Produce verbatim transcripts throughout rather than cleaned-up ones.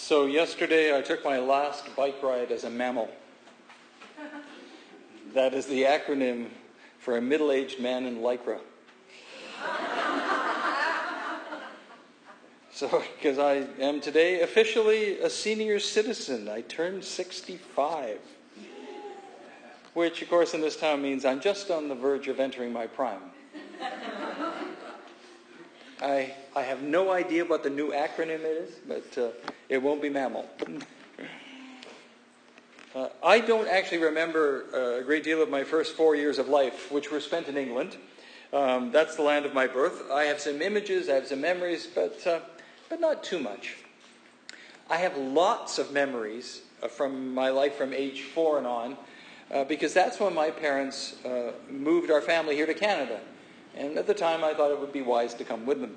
So yesterday I took my last bike ride as a mammal. That is the acronym for a middle-aged man in Lycra. So, because I am today officially a senior citizen. I turned sixty-five. Which, of course, in this town means I'm just on the verge of entering my prime. I I have no idea what the new acronym is, but uh, it won't be mammal. uh, I don't actually remember uh, a great deal of my first four years of life, which were spent in England. Um, that's the land of my birth. I have some images, I have some memories, but uh, but not too much. I have lots of memories uh, from my life from age four and on, uh, because that's when my parents uh, moved our family here to Canada. And at the time, I thought it would be wise to come with them.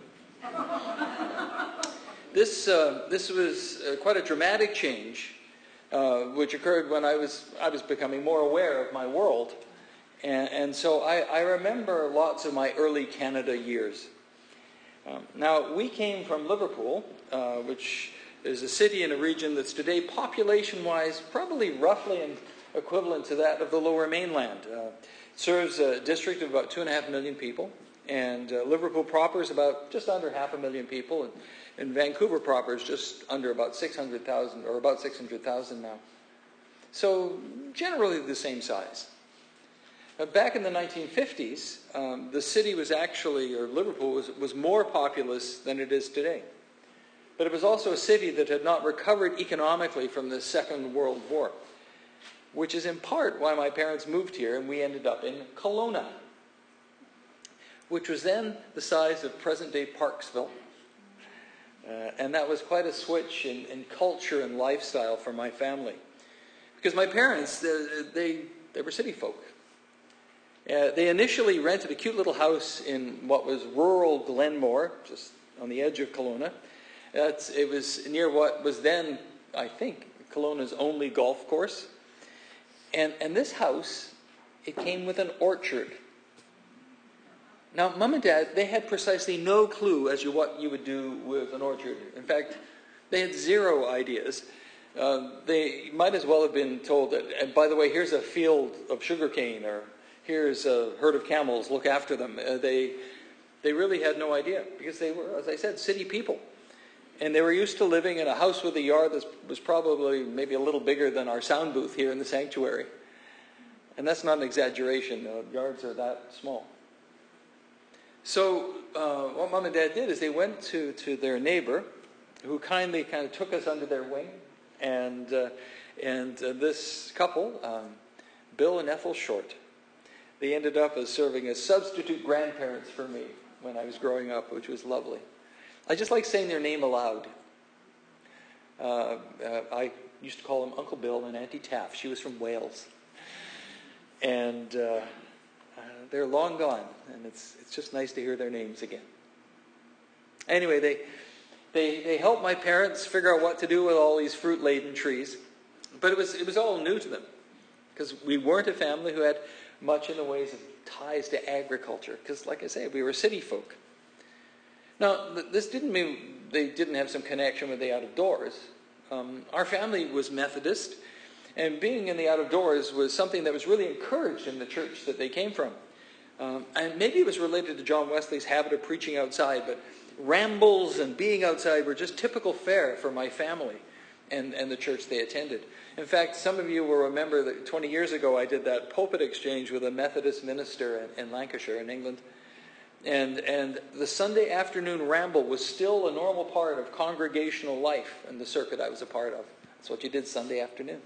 This uh, this was uh, quite a dramatic change, uh, which occurred when I was I was becoming more aware of my world, and, and so I, I remember lots of my early Canada years. Um, now we came from Liverpool, uh, which is a city in a region that's today, population-wise, probably roughly and equivalent to that of the Lower Mainland. Uh, serves a district of about two and a half million people, and uh, Liverpool proper is about just under half a million people, and, and Vancouver proper is just under about six hundred thousand, or about six hundred thousand now. So generally the same size. Uh, back in the nineteen fifties, um, the city was actually, or Liverpool was, was more populous than it is today. But it was also a city that had not recovered economically from the Second World War, which is in part why my parents moved here, and we ended up in Kelowna, which was then the size of present-day Parksville. Uh, and that was quite a switch in, in culture and lifestyle for my family. Because my parents, they, they, they were city folk. Uh, they initially rented a cute little house in what was rural Glenmore, just on the edge of Kelowna. That's, it was near what was then, I think, Kelowna's only golf course. And, and this house, it came with an orchard. Now, Mom and Dad, they had precisely no clue as to what you would do with an orchard. In fact, they had zero ideas. Uh, they might as well have been told that, and by the way, here's a field of sugarcane, or here's a herd of camels, look after them. Uh, they, they really had no idea, because they were, as I said, city people. And they were used to living in a house with a yard that was probably maybe a little bigger than our sound booth here in the sanctuary. And that's not an exaggeration. Uh, yards are that small. So uh, what Mom and Dad did is they went to, to their neighbor, who kindly kind of took us under their wing. And, uh, and uh, this couple, um, Bill and Ethel Short, they ended up as serving as substitute grandparents for me when I was growing up, which was lovely. I just like saying their name aloud. Uh, uh, I used to call them Uncle Bill and Auntie Taff. She was from Wales. And uh, uh, they're long gone, and it's it's just nice to hear their names again. Anyway, they, they, they helped my parents figure out what to do with all these fruit-laden trees. But it was, it was all new to them, because we weren't a family who had much in the ways of ties to agriculture, because, like I say, we were city folk. Now, this didn't mean they didn't have some connection with the out-of-doors. Um, our family was Methodist, and being in the out-of-doors was something that was really encouraged in the church that they came from. Um, and maybe it was related to John Wesley's habit of preaching outside, but rambles and being outside were just typical fare for my family and, and the church they attended. In fact, some of you will remember that twenty years ago I did that pulpit exchange with a Methodist minister in, in Lancashire, in England. And and the Sunday afternoon ramble was still a normal part of congregational life in the circuit I was a part of. That's what you did Sunday afternoon.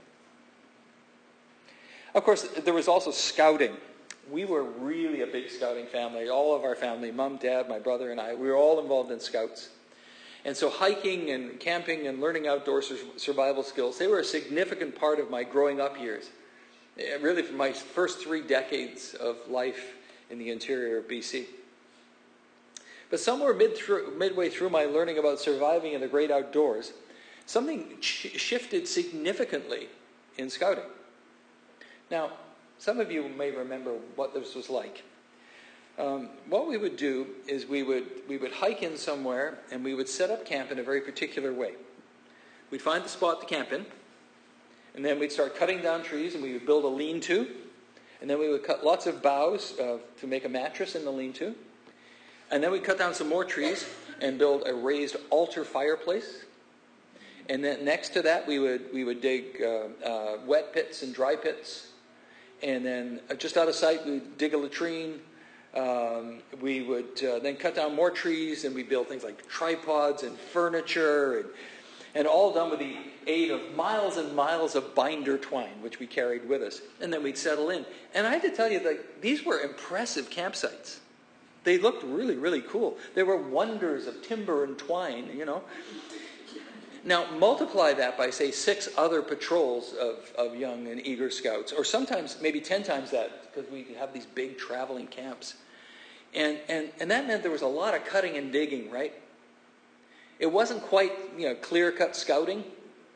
Of course, there was also scouting. We were really a big scouting family. All of our family, Mom, Dad, my brother, and I, we were all involved in scouts. And so hiking and camping and learning outdoor survival skills, they were a significant part of my growing up years. Really, for my first three decades of life in the interior of B C. But somewhere mid through, midway through my learning about surviving in the great outdoors, something sh- shifted significantly in scouting. Now, some of you may remember what this was like. Um, what we would do is we would we would hike in somewhere, and we would set up camp in a very particular way. we'd find the spot to camp in, and then we'd start cutting down trees, and we would build a lean-to, and then we would cut lots of boughs uh, to make a mattress in the lean-to, and then we'd cut down some more trees and build a raised altar fireplace. And then next to that, we would we would dig uh, uh, wet pits and dry pits. And then uh, just out of sight, we'd dig a latrine. Um, we would uh, then cut down more trees, and we build things like tripods and furniture, and, and all done with the aid of miles and miles of binder twine, which we carried with us. And then we'd settle in. And I had to tell you, that these were impressive campsites. They looked really, really cool. They were wonders of timber and twine, you know. Now, multiply that by, say, six other patrols of, of young and eager scouts, or sometimes maybe ten times that, because we have these big traveling camps. And, and, and that meant there was a lot of cutting and digging, right? It wasn't quite, you know, clear-cut scouting,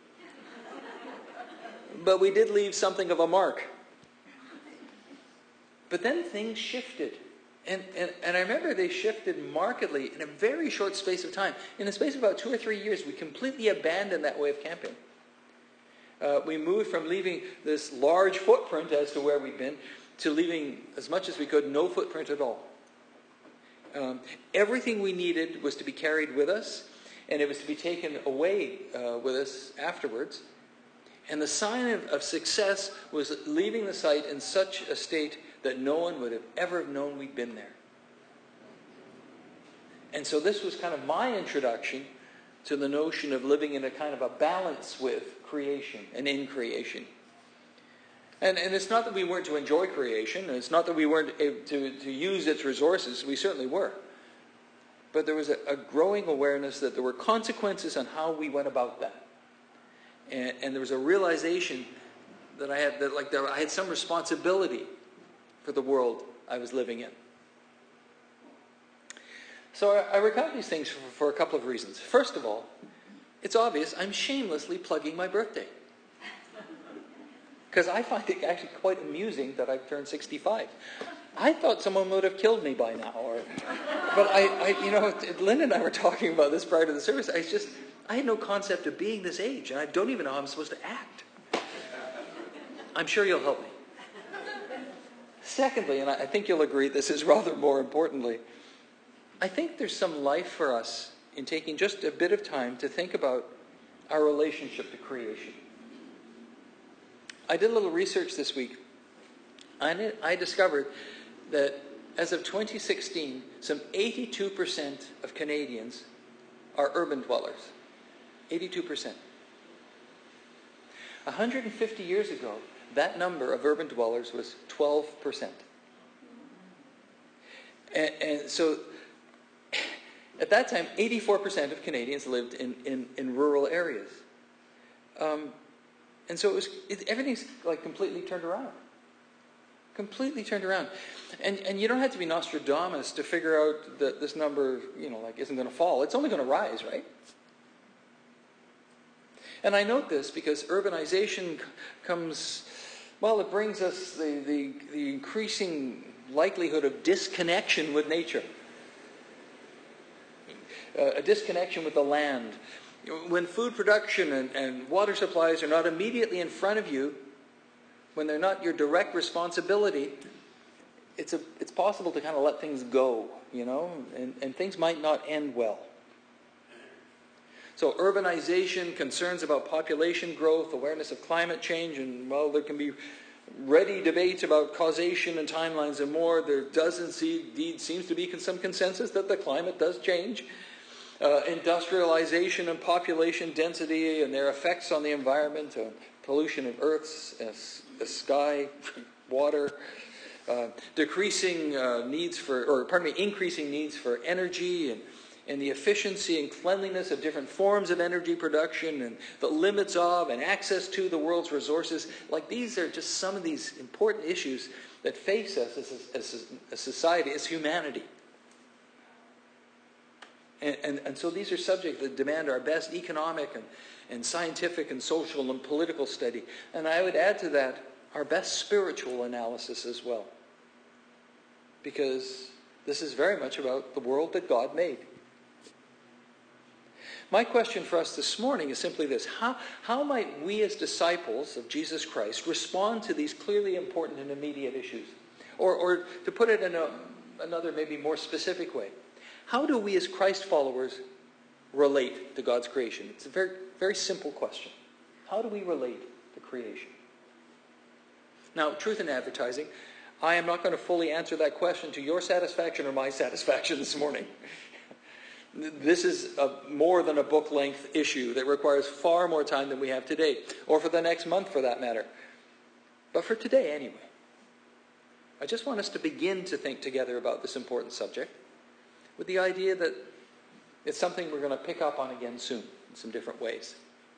but we did leave something of a mark. But then things shifted. And, and, and I remember they shifted markedly in a very short space of time. In the space of about two or three years, we completely abandoned that way of camping. Uh, we moved from leaving this large footprint as to where we'd been to leaving as much as we could, no footprint at all. Um, everything we needed was to be carried with us, and it was to be taken away uh, with us afterwards. And the sign of, of success was leaving the site in such a state that no one would have ever known we'd been there. And so this was kind of my introduction to the notion of living in a kind of a balance with creation and in creation. And, and it's not that we weren't to enjoy creation, and it's not that we weren't able to, to use its resources. We certainly were. But there was a, a growing awareness that there were consequences on how we went about that. And, and there was a realization that I had that like there, I had some responsibility for the world I was living in. So I, I recount these things for, for a couple of reasons. First of all, it's obvious I'm shamelessly plugging my birthday. Because I find it actually quite amusing that I've turned sixty-five. I thought someone would have killed me by now. Or, but I, I, you know, Lynn and I were talking about this prior to the service. I just, I had no concept of being this age, and I don't even know how I'm supposed to act. I'm sure you'll help me. Secondly, and I think you'll agree this is rather more importantly, I think there's some life for us in taking just a bit of time to think about our relationship to creation. I did a little research this week. I, I discovered that as of twenty sixteen, some eighty-two percent of Canadians are urban dwellers. eighty-two percent. one hundred fifty years ago, that number of urban dwellers was twelve percent. And, and so, at that time, eighty-four percent of Canadians lived in, in, in rural areas. Um, and so it was, it, everything's like completely turned around. Completely turned around. And, and you don't have to be Nostradamus to figure out that this number, you know, like isn't going to fall. It's only going to rise, right? And I note this because urbanization comes, well, it brings us the, the, the increasing likelihood of disconnection with nature. Uh, a disconnection with the land. When food production and, and water supplies are not immediately in front of you, when they're not your direct responsibility, it's a, it's possible to kind of let things go, you know, and, and things might not end well. So urbanization, concerns about population growth, awareness of climate change, and, well, there can be ready debates about causation and timelines and more. There does indeed seems to be some consensus that the climate does change. Uh, industrialization and population density and their effects on the environment, uh, pollution of Earth's uh, sky, water, uh, decreasing uh, needs for, or pardon me, increasing needs for energy and, and the efficiency and cleanliness of different forms of energy production and the limits of and access to the world's resources. Like these are just some of these important issues that face us as a, as a society, as humanity. And, and, and so these are subjects that demand our best economic and, and scientific and social and political study. And I would add to that our best spiritual analysis as well. Because this is very much about the world that God made. My question for us this morning is simply this. How, how might we as disciples of Jesus Christ respond to these clearly important and immediate issues? Or, or to put it in a, another maybe more specific way, how do we as Christ followers relate to God's creation? It's a very, very simple question. How do we relate to creation? Now, truth in advertising, I am not going to fully answer that question to your satisfaction or my satisfaction this morning. This is a, more than a book-length issue that requires far more time than we have today, or for the next month for that matter. But for today anyway, I just want us to begin to think together about this important subject with the idea that it's something we're going to pick up on again soon in some different ways.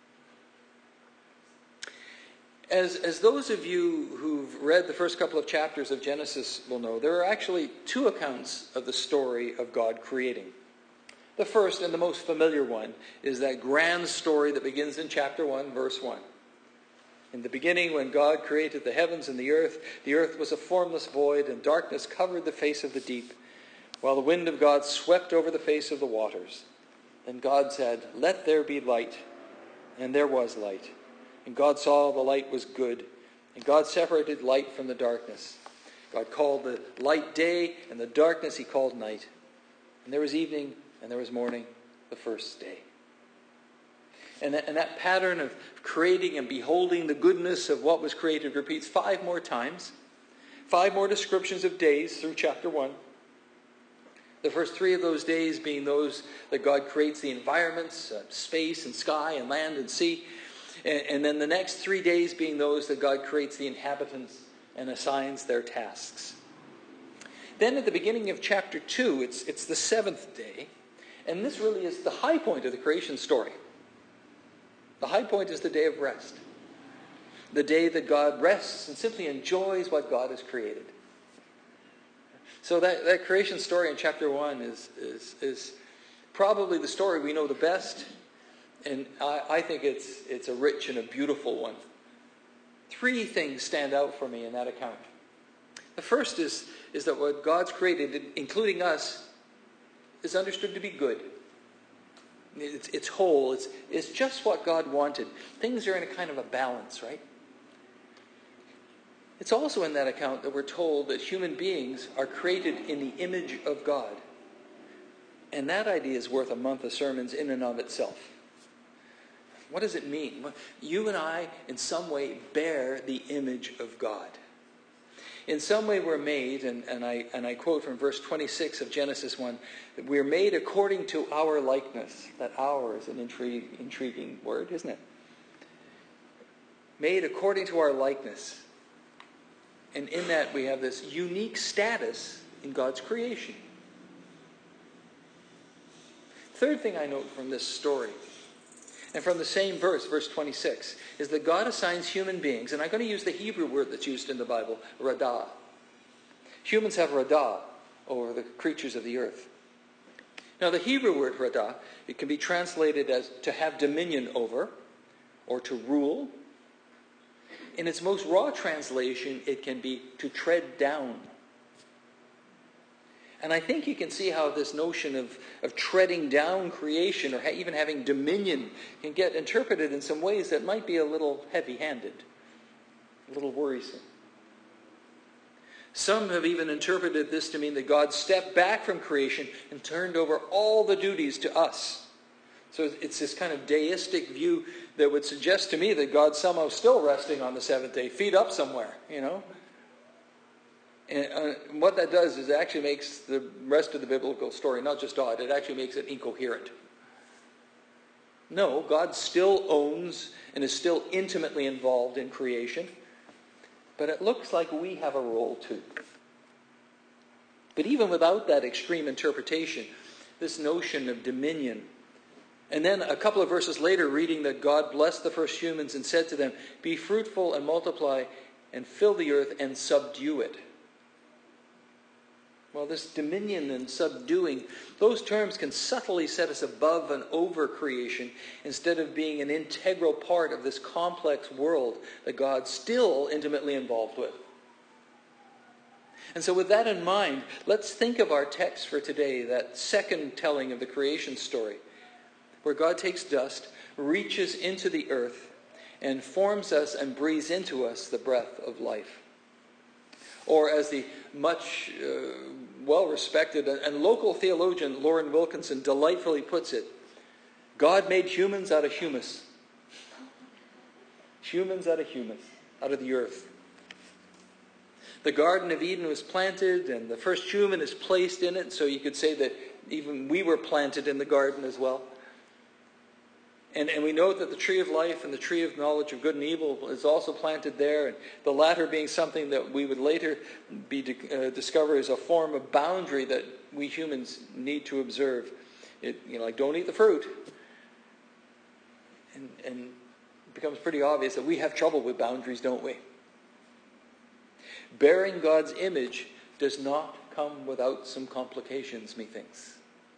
As, as those of you who've read the first couple of chapters of Genesis will know, there are actually two accounts of the story of God creating. The first and the most familiar one is that grand story that begins in chapter one, verse one. In the beginning, when God created the heavens and the earth, the earth was a formless void, and darkness covered the face of the deep, while the wind of God swept over the face of the waters. Then God said, "Let there be light," and there was light. And God saw the light was good, and God separated light from the darkness. God called the light day, and the darkness he called night. And there was evening, and there was morning, the first day. And that, and that pattern of creating and beholding the goodness of what was created repeats five more times. Five more descriptions of days through chapter one. The first three of those days being those that God creates the environments, uh, space and sky and land and sea. And, and then the next three days being those that God creates the inhabitants and assigns their tasks. Then at the beginning of chapter two, it's, it's the seventh day. And this really is the high point of the creation story. The high point is the day of rest. The day that God rests and simply enjoys what God has created. So that, that creation story in chapter one is, is, is probably the story we know the best. And I, I think it's, it's a rich and a beautiful one. Three things stand out for me in that account. The first is, is that what God's created, including us, is understood to be good. It's, it's whole. It's, it's just what God wanted. Things are in a kind of a balance, right? It's also in that account that we're told that human beings are created in the image of God. And that idea is worth a month of sermons in and of itself. What does it mean? You and I, in some way, bear the image of God. In some way we're made, and, and, I, and I quote from verse twenty-six of Genesis one, that we're made according to our likeness. That "our" is an intrigue, intriguing word, isn't it? Made according to our likeness. And in that we have this unique status in God's creation. Third thing I note from this story, and from the same verse, verse twenty-six, is that God assigns human beings, and I'm going to use the Hebrew word that's used in the Bible, radah. Humans have radah over the creatures of the earth. Now the Hebrew word radah, it can be translated as to have dominion over, or to rule. In its most raw translation, it can be to tread down. And I think you can see how this notion of, of treading down creation, or ha- even having dominion, can get interpreted in some ways that might be a little heavy-handed, a little worrisome. Some have even interpreted this to mean that God stepped back from creation and turned over all the duties to us. So it's this kind of deistic view that would suggest to me that God's somehow still resting on the seventh day, feet up somewhere, you know. And uh, what that does is it actually makes the rest of the biblical story not just odd, it actually makes it incoherent. No, God still owns and is still intimately involved in creation, but it looks like we have a role too. But even without that extreme interpretation, this notion of dominion, and then a couple of verses later reading that God blessed the first humans and said to them, "Be fruitful and multiply and fill the earth and subdue it." Well, this dominion and subduing, those terms can subtly set us above and over creation instead of being an integral part of this complex world that God's still intimately involved with. And so with that in mind, let's think of our text for today, that second telling of the creation story. where God takes dust, reaches into the earth, and forms us and breathes into us the breath of life. Or as the much uh, well-respected and local theologian Lauren Wilkinson delightfully puts it, God made humans out of humus. Humans out of humus, out of the earth. The Garden of Eden was planted, and the first human is placed in it, so you could say that even we were planted in the garden as well. And, and we know that the tree of life and the tree of knowledge of good and evil is also planted there, and the latter being something that we would later be uh, discover is a form of boundary that we humans need to observe. It, you know, like don't eat the fruit. And, and it becomes pretty obvious that we have trouble with boundaries, don't we? Bearing God's image does not come without some complications, methinks.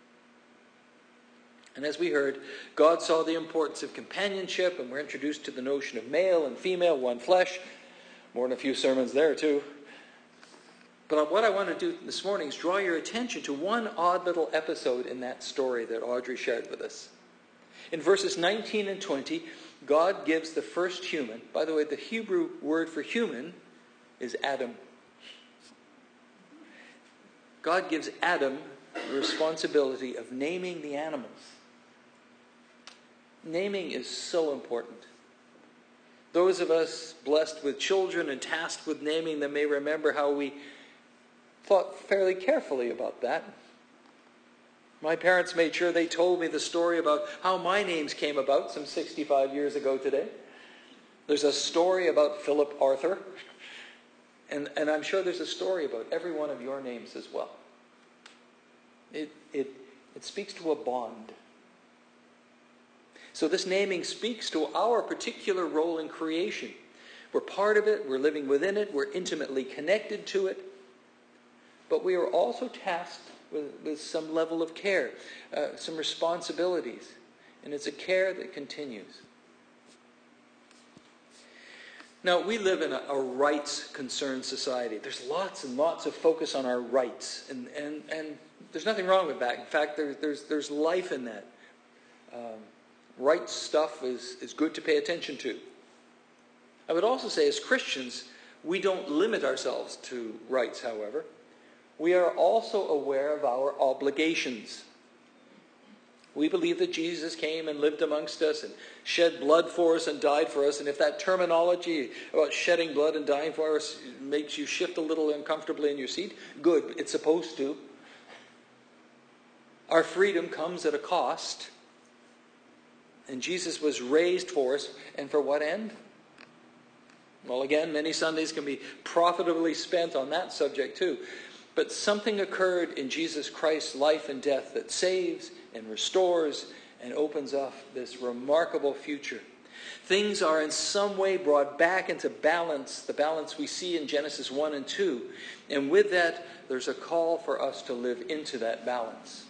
And as we heard, God saw the importance of companionship, and we're introduced to the notion of male and female, one flesh. More than a few sermons there, too. But what I want to do this morning is draw your attention to one odd little episode in that story that Audrey shared with us. In verses nineteen and twenty, God gives the first human. By the way, the Hebrew word for human is Adam. God gives Adam the responsibility of naming the animals. Naming is so important. Those of us blessed with children and tasked with naming them may remember how we thought fairly carefully about that. My parents made sure they told me the story about how my names came about some sixty-five years ago today. There's a story about Philip Arthur, and, and I'm sure there's a story about every one of your names as well. It, it, it speaks to a bond. So this naming speaks to our particular role in creation. We're part of it, we're living within it, we're intimately connected to it, but we are also tasked with, with some level of care, uh, some responsibilities, and it's a care that continues. Now, we live in a, a rights-concerned society. There's lots and lots of focus on our rights, and, and, and there's nothing wrong with that. In fact, there, there's, there's life in that. Um, rights stuff is, is good to pay attention to. I would also say, as Christians, we don't limit ourselves to rights, however. We are also aware of our obligations. We believe that Jesus came and lived amongst us and shed blood for us and died for us. And if that terminology about shedding blood and dying for us makes you shift a little uncomfortably in your seat, good, it's supposed to. Our freedom comes at a cost. And Jesus was raised for us. And for what end? Well, again, many Sundays can be profitably spent on that subject too. But something occurred in Jesus Christ's life and death that saves and restores and opens up this remarkable future. Things are in some way brought back into balance, the balance we see in Genesis one and two. And with that, there's a call for us to live into that balance.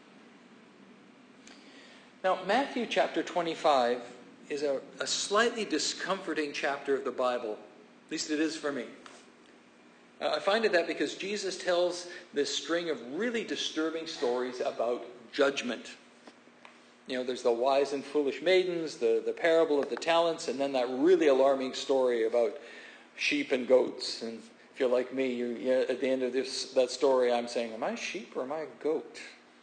Now, Matthew chapter twenty-five is a, a slightly discomforting chapter of the Bible. At least it is for me. Uh, I find it that because Jesus tells this string of really disturbing stories about judgment. You know, there's the wise and foolish maidens, the, the parable of the talents, and then that really alarming story about sheep and goats. And if you're like me, you, you, at the end of this that story, I'm saying, am I a sheep or am I a goat?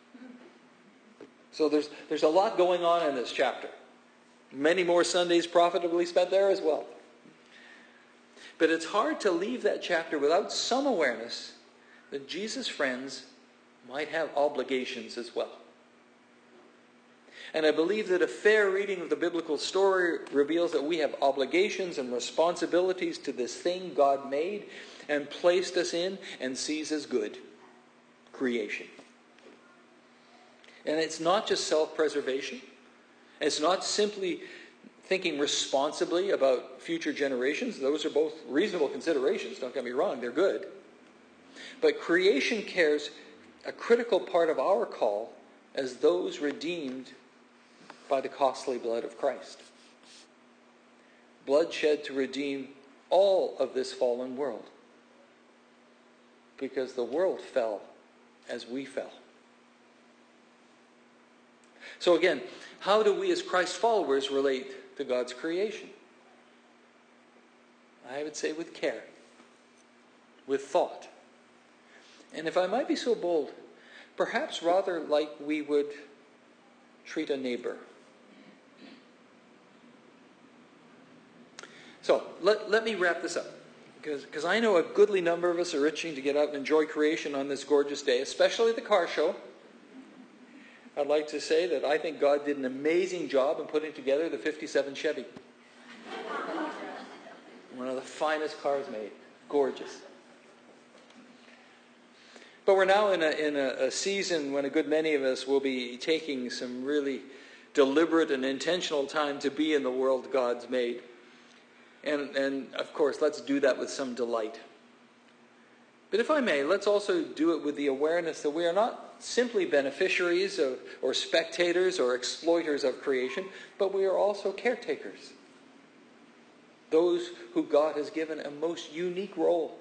So there's there's a lot going on in this chapter. Many more Sundays profitably spent there as well. But it's hard to leave that chapter without some awareness that Jesus' friends might have obligations as well. And I believe that a fair reading of the biblical story reveals that we have obligations and responsibilities to this thing God made and placed us in and sees as good, creation. And it's not just self-preservation. It's not simply thinking responsibly about future generations. Those are both reasonable considerations, don't get me wrong, they're good. But creation cares a critical part of our call as those redeemed by the costly blood of Christ. Blood shed to redeem all of this fallen world. Because the world fell as we fell. So again, how do we as Christ followers relate to God's creation? I would say with care, with thought. And if I might be so bold, perhaps rather like we would treat a neighbor. So, let, let me wrap this up. Because, because I know a goodly number of us are itching to get out and enjoy creation on this gorgeous day, especially the car show. I'd like to say that I think God did an amazing job in putting together the fifty-seven Chevy. One of the finest cars made. Gorgeous. But we're now in a, in a, a season when a good many of us will be taking some really deliberate and intentional time to be in the world God's made. And, and of course, let's do that with some delight. But if I may, let's also do it with the awareness that we are not simply beneficiaries of, or spectators or exploiters of creation, but we are also caretakers. Those who God has given a most unique role.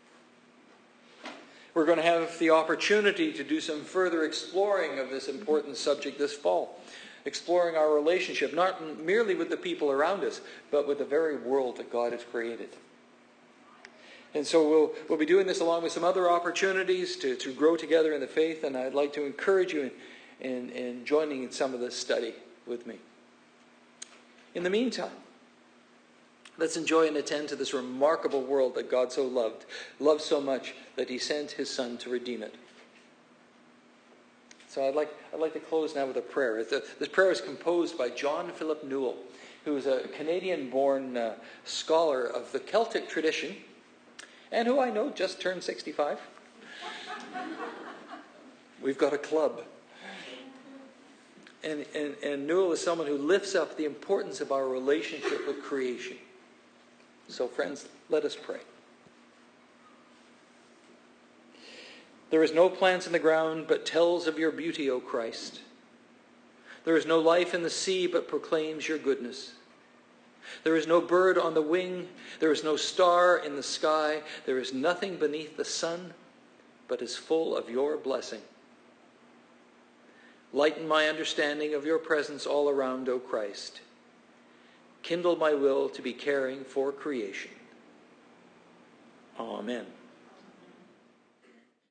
We're going to have the opportunity to do some further exploring of this important subject this fall. Exploring our relationship, not merely with the people around us, but with the very world that God has created. And so we'll, we'll be doing this along with some other opportunities to, to grow together in the faith, and I'd like to encourage you in, in, in joining in some of this study with me. In the meantime, let's enjoy and attend to this remarkable world that God so loved, loved so much that he sent his Son to redeem it. So I'd like, I'd like to close now with a prayer. This prayer is composed by John Philip Newell, who is a Canadian-born uh, scholar of the Celtic tradition, and who I know just turned sixty-five. We've got a club. And, and, and Newell is someone who lifts up the importance of our relationship with creation. So friends, let us pray. There is no plant in the ground but tells of your beauty, O Christ. There is no life in the sea but proclaims your goodness. There is no bird on the wing. There is no star in the sky. There is nothing beneath the sun but is full of your blessing. Lighten my understanding of your presence all around, O Christ. Kindle my will to be caring for creation. Amen.